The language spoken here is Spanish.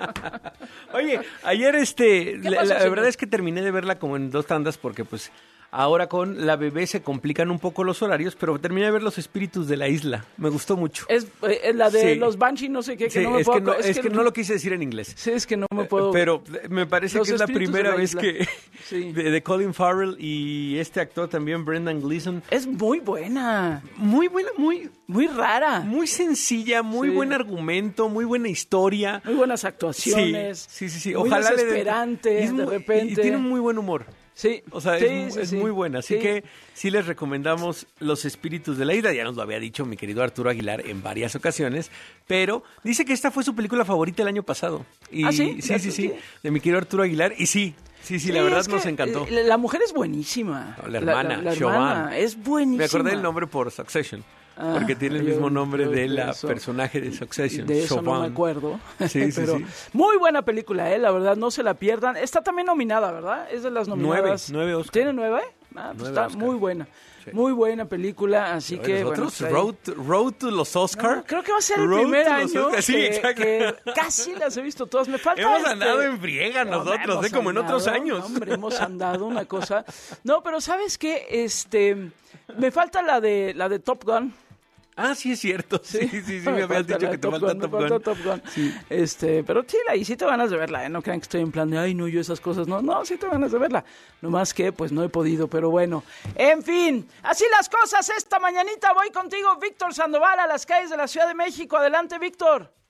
Oye, ayer la pasó, verdad es que terminé de verla como en 2 tandas porque pues ahora con la bebé se complican un poco los horarios, pero terminé de ver Los Espíritus de la Isla. Me gustó mucho. Es la de Sí. los Banshee, no sé qué, que Sí, no me es puedo... que no lo quise decir en inglés. Sí, es que no me puedo... Pero me parece Los que es la Espíritus primera de la vez Isla. que Sí. de Colin Farrell y este actor también, Brendan Gleeson. Es muy buena, Muy buena, muy rara, muy sencilla, muy Sí. buen argumento, muy buena historia. muy buenas actuaciones. Sí. Muy Ojalá desesperante, y es de muy- repente. Y tiene un muy buen humor. Sí. O sea, Sí, es sí. muy buena. Así Sí. que sí les recomendamos Los Espíritus de la Isla. Ya nos lo había dicho mi querido Arturo Aguilar en varias ocasiones. Pero dice que esta fue su película favorita el año pasado. Y, ¿Ah, sí? Sí. De mi querido Arturo Aguilar. Y sí, la verdad es nos que, encantó. La mujer es buenísima. La hermana, la Siobhan. hermana es buenísima. Me acordé del nombre por Succession. Porque tiene el mismo nombre de la personaje de Succession. De eso no Siobhan. me acuerdo. Sí, Pero sí. muy buena película, la verdad, no se la pierdan. Está también nominada, ¿verdad? Es de las nominadas. 9 Oscar. ¿Tiene 9? Pues 9 está Oscar. muy buena. Sí. Muy buena película, así que... Nosotros, bueno, pues ahí- road to los Oscar. No, creo que va a ser el Road primer to los año Oscar. Sí, que, exacto. que casi las he visto todas. Me falta Hemos andado en friega nosotros, hemos como en otros andado, años. Hombre, hemos andado una cosa. No, pero ¿sabes qué? Me falta la de Top Gun. Ah, sí es cierto. Sí, me habías dicho que te falta Top Gun. Top Gun. Sí. Pero sí tengo ganas de verla, No crean que estoy en plan de, ay, no, yo esas cosas. No, sí tengo ganas de verla. Nomás que, pues, no he podido, pero bueno. En fin, así las cosas esta mañanita. Voy contigo, Víctor Sandoval, a las calles de la Ciudad de México. Adelante, Víctor.